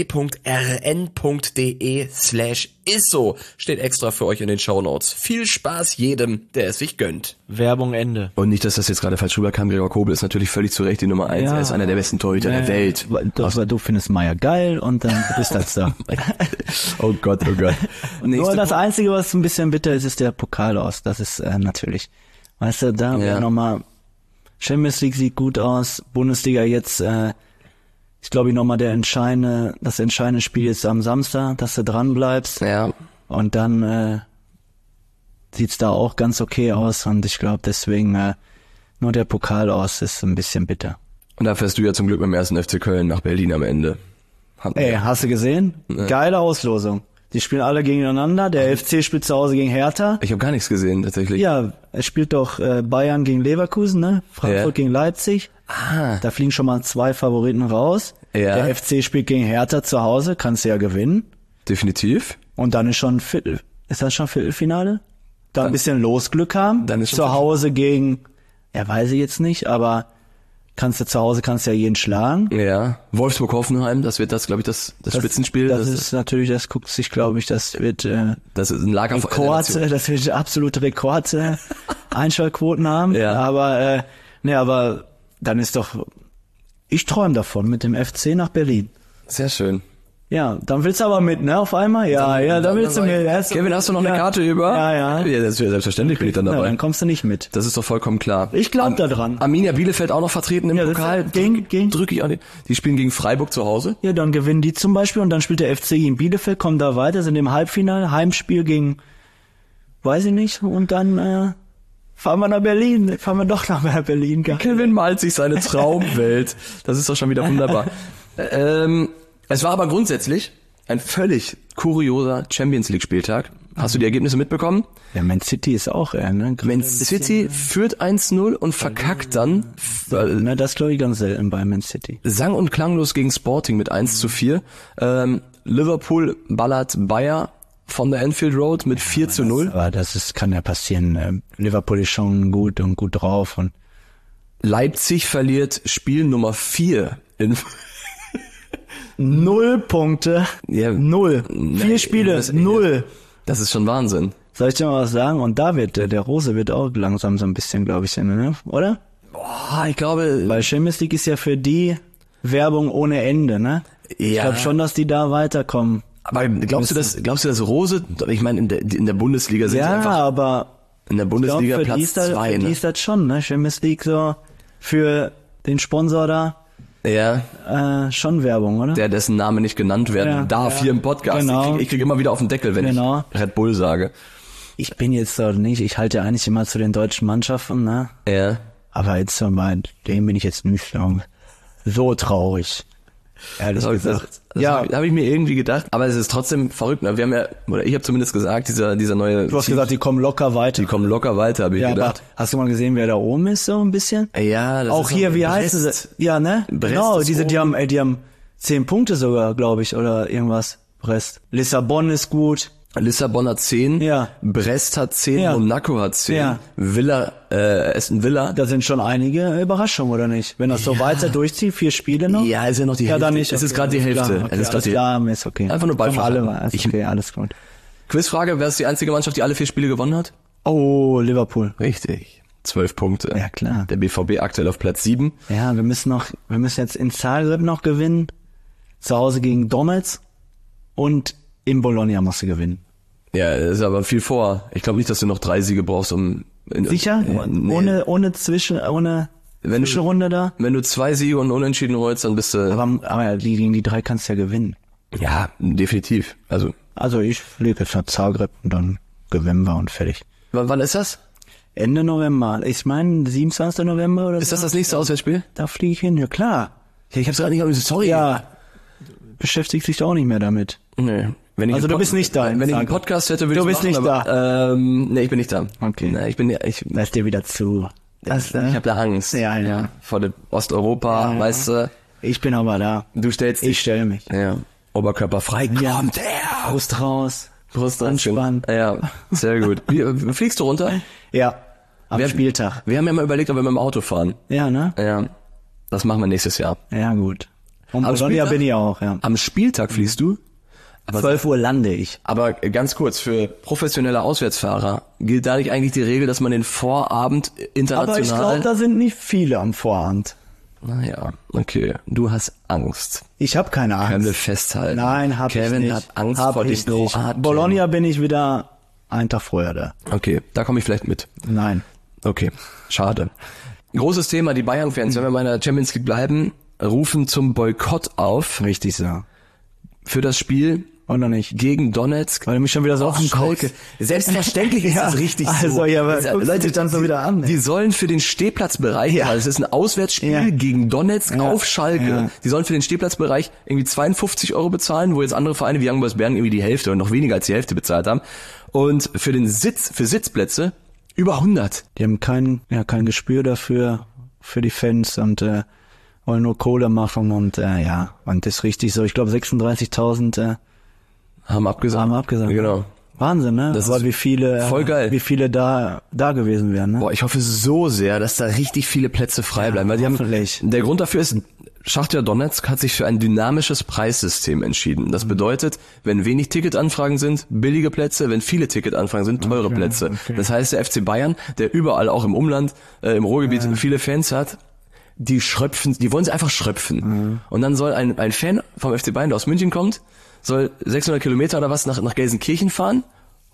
www.rn.de/isso steht extra für euch in den Shownotes. Viel Spaß jedem, der es sich gönnt. Werbung Ende. Und nicht, dass das jetzt gerade falsch rüberkam. Gregor Kobel ist natürlich völlig zu Recht die Nummer 1. Ja. Er ist einer der besten Torhüter der Welt. Weil du findest Meier geil und dann bist das da. Oh Gott. Nur das Einzige, was ein bisschen bitter ist, ist der Pokal aus. Das ist natürlich, weißt du, da nochmal, Champions League sieht gut aus, Bundesliga jetzt, ich glaube nochmal das entscheidende Spiel ist am Samstag, dass du dran bleibst. Ja. Und dann sieht's da auch ganz okay aus und ich glaube deswegen nur der Pokal aus ist ein bisschen bitter. Und da fährst du ja zum Glück mit dem 1. FC Köln nach Berlin am Ende. Hast du gesehen? Geile Auslosung. Die spielen alle gegeneinander. Der FC spielt zu Hause gegen Hertha. Ich habe gar nichts gesehen, tatsächlich. Ja, es spielt doch Bayern gegen Leverkusen, ne? Frankfurt gegen Leipzig. Da fliegen schon mal 2 Favoriten raus. Ja. Der FC spielt gegen Hertha zu Hause, kannst du ja gewinnen. Definitiv. Und dann ist schon Viertelfinale? Da ein bisschen Losglück haben. Dann ist schon zu Hause gegen, weiß ich jetzt nicht, aber kannst du ja jeden schlagen. Ja. Wolfsburg-Hoffenheim, das wird glaube ich, das Spitzenspiel. Das ist natürlich, das guckt sich, glaube ich, das wird das ist ein Lager Rekord, das wird absolute Rekord Einschaltquoten haben. Ja. Aber aber dann ist doch, ich träume davon mit dem FC nach Berlin. Sehr schön. Ja, dann willst du aber mit, ne, auf einmal? Dann willst du mit. Kevin, hast du noch eine Karte über? Ja. Ja, selbstverständlich bin ich dann dabei. Ja, dann kommst du nicht mit. Das ist doch vollkommen klar. Ich glaube da dran. Arminia Bielefeld auch noch vertreten im Pokal. Drücke ich an. Die spielen gegen Freiburg zu Hause. Ja, dann gewinnen die zum Beispiel und dann spielt der FC gegen Bielefeld, kommen da weiter, sind im Halbfinale, Heimspiel gegen, weiß ich nicht, und dann fahren wir doch nach Berlin. Kevin malt sich seine Traumwelt. Das ist doch schon wieder wunderbar. Es war aber grundsätzlich ein völlig kurioser Champions-League-Spieltag. Hast du die Ergebnisse mitbekommen? Ja, Man City ist auch, ne? Man City führt 1-0 und verkackt dann. Das glaube ich ganz selten bei Man City. Sang- und klanglos gegen Sporting mit 1-4. Liverpool ballert Bayer von der Anfield Road mit 4-0. Aber kann ja passieren. Liverpool ist schon gut und gut drauf und Leipzig verliert Spiel Nummer 4 in 0 Punkte. Ja, 0. 4 Spiele, 0. Das ist schon Wahnsinn. Soll ich dir mal was sagen? Und da der Rose wird auch langsam so ein bisschen, glaube ich, ne? Oder? Boah, ich glaube, weil Champions League ist ja für die Werbung ohne Ende, ne? Ja. Ich glaube schon, dass die da weiterkommen. Aber glaubst du, dass Rose, ich meine, in der Bundesliga sind sie einfach, aber in der Bundesliga glaub, Platz 2, ne? Die ist das schon, ne? Champions League so für den Sponsor da. Ja. Schon Werbung, oder? Dessen Name nicht genannt werden darf hier im Podcast. Genau. Ich krieg immer wieder auf den Deckel, wenn ich Red Bull sage. Ich bin jetzt doch nicht, ich halte ja eigentlich immer zu den deutschen Mannschaften, ne? Ja. Aber jetzt so bei dem bin ich jetzt nicht so traurig. Ehrlich gesagt. Ja, habe ich mir irgendwie gedacht. Aber es ist trotzdem verrückt. Ne? Wir haben ja, oder ich habe zumindest gesagt, dieser neue. Du hast gesagt, die kommen locker weiter. Die kommen locker weiter, habe ich gedacht. Hast du mal gesehen, wer da oben ist, so ein bisschen? Ja, das auch ist hier, wie heißt es? Ja, ne? Brest genau, ist die haben 10 Punkte sogar, glaube ich, oder irgendwas. Brest. Lissabon ist gut. Lissabon hat 10, Ja. Brest hat 10, Ja. Monaco hat 10, Ja. Aston Villa. Da sind schon einige Überraschungen, oder nicht? Wenn das so weiter durchzieht, 4 Spiele noch? Ja, ist ja noch die Hälfte. Dann nicht. Es ist gerade die alles Hälfte. klar. Okay, Es ist alles klar, ist okay. Einfach nur Ball alle, flach. ist okay, alles gut. Quizfrage, wer ist die einzige Mannschaft, die alle 4 Spiele gewonnen hat? Oh, Liverpool. Richtig. 12 Punkte. Ja, klar. Der BVB aktuell auf Platz 7. Ja, wir müssen jetzt in Zagreb noch gewinnen. Zu Hause gegen Donetsk. Und in Bologna musst du gewinnen. Ja, das ist aber viel vor. Ich glaube nicht, dass du noch 3 Siege brauchst, um... Sicher? Nee. Ohne Zwischenrunde da? Wenn du 2 Siege und Unentschieden holst, dann bist du... Aber gegen die 3 kannst du ja gewinnen. Ja, definitiv. Also ich fliege jetzt nach Zagreb und dann gewinnen wir und fertig. wann ist das? Ende November. Ich meine 27. November oder so. Ist das nächste Auswärtsspiel? Da fliege ich hin, ja klar. Ja, ich hab's gerade nicht... Sorry. Ja, beschäftigt sich auch nicht mehr damit. Nee. Also du bist nicht da. Wenn ich einen Podcast hätte, würde ich Du bist nicht da. Nee, ich bin nicht da. Okay. Nee, Lass dir wieder zu. ich habe da Angst. Ja. Vor dem Osteuropa, Ja. weißt du. Ich bin aber da. Du stellst dich. Ich stelle mich. Ja. Oberkörper frei. Ja. Kommt her. Brust raus. Brust Entspannt. Ja, sehr gut. Wie fliegst du runter? Ja. Am Spieltag. Wir haben ja mal überlegt, ob wir mit dem Auto fahren. Ja, ne? Ja. Das machen wir nächstes Jahr. Ja, gut. Und Am Bologna Spieltag? bin ich auch, ja. Am Spieltag fliegst du? 12 Uhr lande ich. Aber ganz kurz, für professionelle Auswärtsfahrer gilt da nicht eigentlich die Regel, dass man den Vorabend international... Aber ich glaube, da sind nicht viele am Vorabend. Naja, okay. Du hast Angst. Ich habe keine Angst. Können wir festhalten. Nein, hab ich nicht. Kevin hat Angst vor den Kroaten. Bologna bin ich wieder einen Tag vorher da. Okay, da komme ich vielleicht mit. Nein. Okay, schade. Großes Thema, die Bayern-Fans, wenn wir bei der Champions League bleiben, rufen zum Boykott auf Richtig so. für das Spiel Oder nicht? gegen Donetsk. Weil du mich schon wieder so auf den Schalke. Selbstverständlich ist Ja, das richtig also, so. ja, aber guckst du dich dann so wieder an, ne? Die sollen für den Stehplatzbereich, also es ist ein Auswärtsspiel gegen Donetsk auf Schalke. Ja. Die sollen für den Stehplatzbereich irgendwie 52 € bezahlen, wo jetzt andere Vereine wie Young Boys Bern irgendwie die Hälfte oder noch weniger als die Hälfte bezahlt haben. Und für Sitzplätze über 100. Die haben kein Gespür dafür, für die Fans und wollen nur Kohle machen und und das ist richtig so. Ich glaube 36.000 Haben abgesagt. Genau. Wahnsinn, ne? Das Aber ist wie viele voll geil. wie viele da gewesen wären, ne? Boah, ich hoffe so sehr, dass da richtig viele Plätze frei bleiben, weil die haben, hoffentlich. der Grund dafür ist, Schachtar Donetsk hat sich für ein dynamisches Preissystem entschieden. Das bedeutet, wenn wenig Ticketanfragen sind, billige Plätze, wenn viele Ticketanfragen sind, teure Plätze. Okay. Das heißt, der FC Bayern, der überall auch im Umland, im Ruhrgebiet viele Fans hat, die wollen sie einfach schröpfen. Und dann soll ein Fan vom FC Bayern, der aus München kommt, soll 600 Kilometer oder was nach Gelsenkirchen fahren,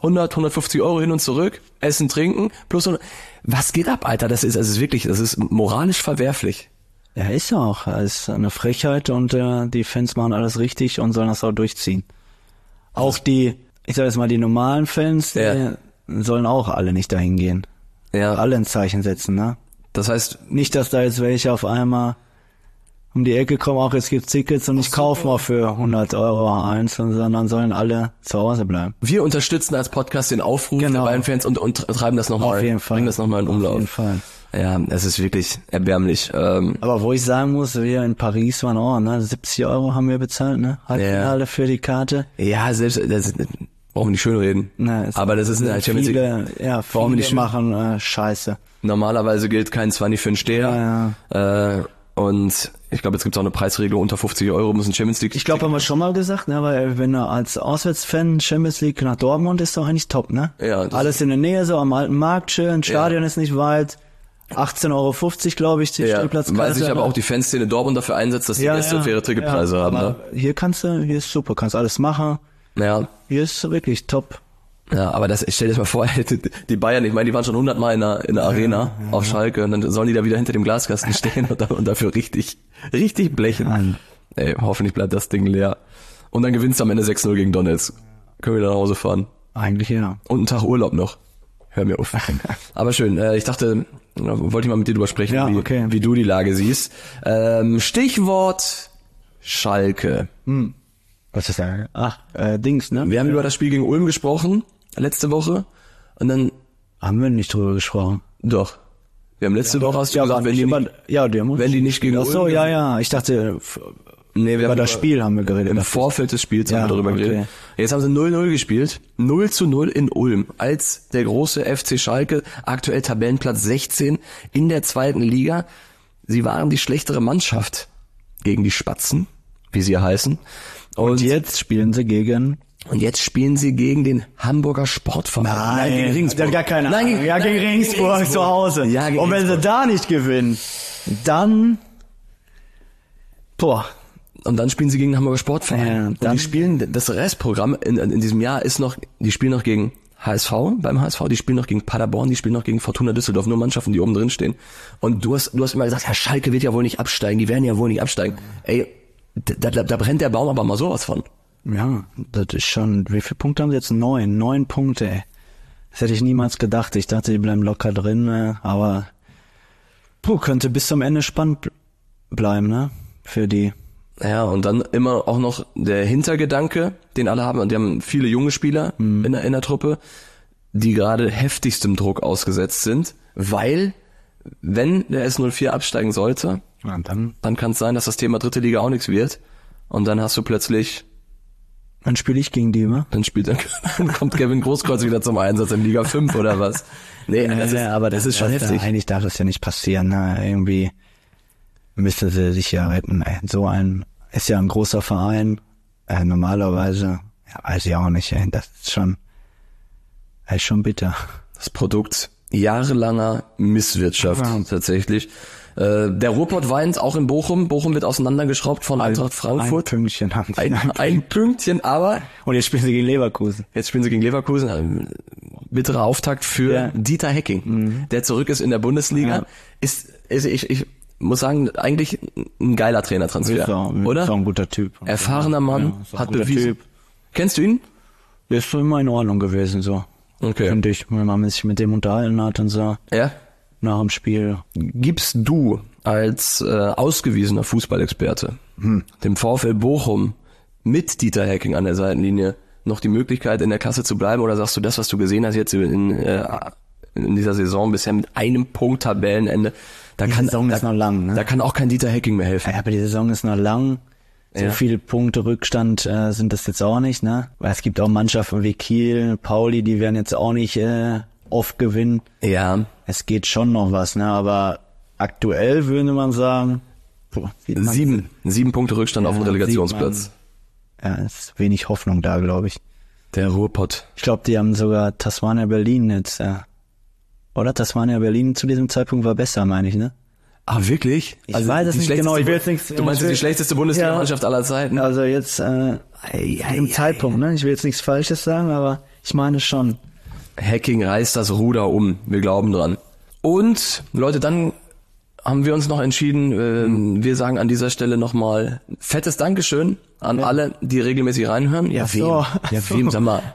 150 € hin und zurück, essen, trinken, plus, was geht ab, Alter? Das ist moralisch verwerflich. Ja, ist ja auch. Es ist eine Frechheit und die Fans machen alles richtig und sollen das auch durchziehen. Auch die, ich sag jetzt mal, die normalen Fans, die sollen auch alle nicht dahin gehen. Ja. Alle ein Zeichen setzen, ne? Das heißt, Nicht, dass da jetzt welche auf einmal um die Ecke kommen, auch jetzt gibt's Tickets und ich kaufe mal für 100 € eins, sondern sollen alle zu Hause bleiben. wir unterstützen als Podcast den Aufruf der Genau. Bayern-Fans und treiben das nochmal. Auf jeden Fall. Bringen das nochmal in Umlauf. Auf jeden Fall. Ja, es ist wirklich erbärmlich. Aber wo ich sagen muss, wir in Paris waren auch, ne? 70 € haben wir bezahlt, ne? Halbfinale für die Karte. Ja, selbst, das brauchen wir nicht schönreden. Ne, Aber das ist eine Champions League. Viele, viele machen Scheiße. Normalerweise gilt kein 20 für einen Steher. Und ich glaube, jetzt gibt's auch eine Preisregelung, unter 50 € muss ein Champions League. Ich glaube, haben wir schon mal gesagt, ne, weil wenn du als Auswärtsfan Champions League nach Dortmund ist doch eigentlich top, ne? Ja, das alles in der Nähe, so am alten Markt schön, Stadion ist nicht weit, 18,50 € glaube ich, die Stehplatzkarte. Weil sich aber auch die Fanszene Dortmund dafür einsetzt, dass die Gäste faire Ticketpreise haben. aber Ne? hier ist super, kannst alles machen, Ja, hier ist wirklich top. Ja, aber stell dir das mal vor, die Bayern, ich meine, die waren schon 100-mal in der Arena auf Schalke und dann sollen die da wieder hinter dem Glaskasten stehen und dafür richtig blechen. Nein. Ey, hoffentlich bleibt das Ding leer. Und dann gewinnst du am Ende 6-0 gegen Donetsk. Können wir wieder nach Hause fahren. Eigentlich ja. Und einen Tag Urlaub noch. Hör mir auf. Aber schön, ich dachte, wollte ich mal mit dir drüber sprechen, wie du die Lage siehst. Stichwort Schalke. Was ist das? Ach, Dings, ne? Wir haben über das Spiel gegen Ulm gesprochen, letzte Woche. Und dann... Haben wir nicht drüber gesprochen. Doch. Wir haben letzte Woche hast du gesagt, wenn die nicht gegen Ulm... Ach so, ja. Ich dachte, über das Spiel haben wir geredet. Im Vorfeld des Spiels haben wir darüber geredet. Jetzt haben sie 0-0 gespielt. 0-0 in Ulm. Als der große FC Schalke, aktuell Tabellenplatz 16 in der 2. Liga. Sie waren die schlechtere Mannschaft gegen die Spatzen, wie sie heißen. Und jetzt spielen sie gegen den Hamburger Sportverein. Nein, gegen Regensburg. Gar keine Ahnung. Gegen Regensburg zu Hause. Ja, gegen und wenn sie da nicht gewinnen, dann... Und dann spielen sie gegen den Hamburger Sportverein. Ja, und die spielen, das Restprogramm in diesem Jahr ist noch, die spielen noch gegen HSV, beim HSV, die spielen noch gegen Paderborn, die spielen noch gegen Fortuna Düsseldorf, nur Mannschaften, die oben drin stehen. Und du hast immer gesagt, Herr Schalke wird ja wohl nicht absteigen, die werden ja wohl nicht absteigen. Ey, da brennt der Baum aber mal sowas von. Ja, das ist schon, wie viele Punkte haben sie jetzt? 9 Punkte, ey. Das hätte ich niemals gedacht. Ich dachte, die bleiben locker drin, aber könnte bis zum Ende spannend bleiben, ne? Für die. Ja, und dann immer auch noch der Hintergedanke, den alle haben, und die haben viele junge Spieler in der Truppe, die gerade heftigstem Druck ausgesetzt sind, weil, wenn der S04 absteigen sollte, ja, dann kann es sein, dass das Thema 3. Liga auch nichts wird, und dann hast du plötzlich... Dann spiele ich gegen die, wa? Dann kommt Kevin Großkreuz wieder zum Einsatz in Liga 5 oder was? Nee, aber das ist schon heftig. Eigentlich darf das ja nicht passieren, ne? Irgendwie müsste sie sich ja retten, ey. Ist ja ein großer Verein, normalerweise, weiß ich auch nicht, ey. Das ist schon bitter. Das Produkt jahrelanger Misswirtschaft, tatsächlich. Der Ruhrpott weint auch in Bochum. Bochum wird auseinandergeschraubt von Eintracht Frankfurt. Ein Pünktchen haben sie. Ein Pünktchen, aber... Und jetzt spielen sie gegen Leverkusen. Bitterer Auftakt für Dieter Hecking, der zurück ist in der Bundesliga. Ja. Ich muss sagen, eigentlich ein geiler Trainertransfer, oder? Ist auch ein guter Typ. Erfahrener Mann, hat bewiesen. Typ. Kennst du ihn? Der ist so immer in Ordnung gewesen, so. Okay. Finde ich, wenn man sich mit dem unterhalten hat und so. Ja? Nach dem Spiel. Gibst du als ausgewiesener Fußballexperte dem VfL Bochum mit Dieter Hecking an der Seitenlinie noch die Möglichkeit, in der Klasse zu bleiben, oder sagst du, das, was du gesehen hast jetzt in dieser Saison bisher mit einem Punkt Tabellenende, die Saison ist noch lang, ne? Da kann auch kein Dieter Hecking mehr helfen. Ja, aber die Saison ist noch lang. So viele Punkte Rückstand sind das jetzt auch nicht, ne? Weil es gibt auch Mannschaften wie Kiel, Pauli, die werden jetzt auch nicht oft gewinnen. Ja. Es geht schon noch was, ne? Aber aktuell würde man sagen, 7 Punkte Rückstand auf dem Relegationsplatz. Ja, ist wenig Hoffnung da, glaube ich. Der Ruhrpott. Ich glaube, die haben sogar Tasmania Berlin jetzt, oder? Tasmania Berlin zu diesem Zeitpunkt war besser, meine ich, ne? Ah, wirklich? Ich weiß es nicht genau. Ich will jetzt nichts. Du meinst die schlechteste Bundesliga-Mannschaft aller Zeiten? Also jetzt im Zeitpunkt, ne? Ich will jetzt nichts Falsches sagen, aber ich meine schon. Hecking reißt das Ruder um. Wir glauben dran. Und, Leute, dann haben wir uns noch entschieden, wir sagen an dieser Stelle nochmal fettes Dankeschön an alle, die regelmäßig reinhören. Ja, wem, sag mal.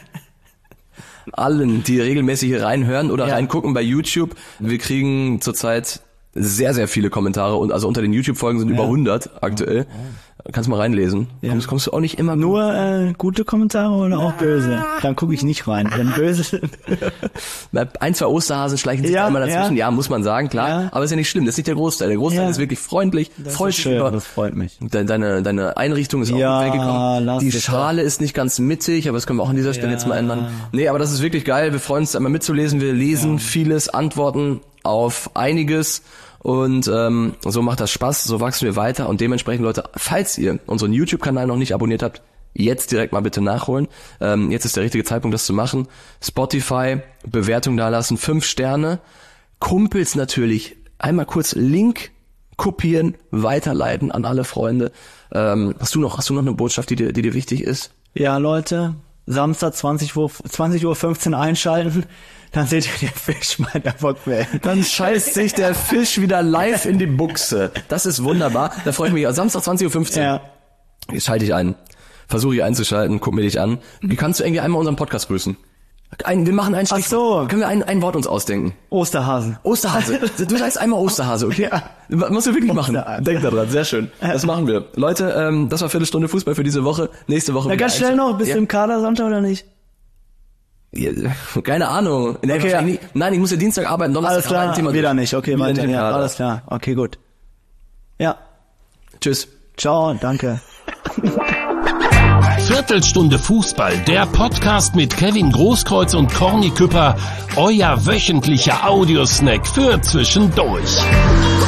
Allen, die regelmäßig reinhören oder reingucken bei YouTube. Wir kriegen zurzeit sehr, sehr viele Kommentare, und also unter den YouTube-Folgen sind über 100 aktuell. Kannst mal reinlesen. Ja. Kommst du auch nicht immer nur gute Kommentare oder auch böse? Dann gucke ich nicht rein. Wenn böse sind. 1, 2 Osterhasen schleichen sich da immer dazwischen. Ja, muss man sagen, klar. Ja. Aber ist ja nicht schlimm. Das ist nicht der Großteil. Der Großteil ist wirklich freundlich. Das freut sich über. Das freut mich. Deine Einrichtung ist auch gut weggekommen. Die Schale ist nicht ganz mittig, aber das können wir auch an dieser Stelle jetzt mal ändern. Nee, aber das ist wirklich geil. Wir freuen uns einmal mitzulesen. Wir lesen vieles, antworten auf einiges. Und so macht das Spaß, so wachsen wir weiter, und dementsprechend, Leute, falls ihr unseren YouTube-Kanal noch nicht abonniert habt, jetzt direkt mal bitte nachholen. Jetzt ist der richtige Zeitpunkt, das zu machen. Spotify, Bewertung dalassen, 5 Sterne. Kumpels natürlich, einmal kurz Link kopieren, weiterleiten an alle Freunde. Hast du noch eine Botschaft, die dir wichtig ist? Ja, Leute, Samstag 20:15 Uhr einschalten, dann seht ihr den Fisch meiner Bockwelt. Dann scheißt sich der Fisch wieder live in die Buchse. Das ist wunderbar. Da freue ich mich. Samstag 20:15 Uhr. Ja. Jetzt schalte ich ein. Versuche ich einzuschalten, guck mir dich an. Wie kannst du irgendwie einmal unseren Podcast grüßen? Wir machen einen Strich. Ach so. Können wir ein Wort uns ausdenken? Osterhasen. Osterhase. Du sagst einmal Osterhase, okay? Ja. Musst du wirklich machen. Denk da dran, sehr schön. Das machen wir. Leute, das war Viertelstunde Fußball für diese Woche. Nächste Woche Na, ganz schnell noch, bist du im Kader Sonntag oder nicht? Ja, keine Ahnung. Okay, nein, ich muss ja Dienstag arbeiten, Donnerstag alles klar, Thema wieder durch. nicht. Okay, wieder weiter. nicht Ja, alles klar. Okay, gut. Ja. Tschüss. Ciao, danke. Viertelstunde Fußball, der Podcast mit Kevin Großkreuz und Corny Küpper, euer wöchentlicher Audiosnack für zwischendurch.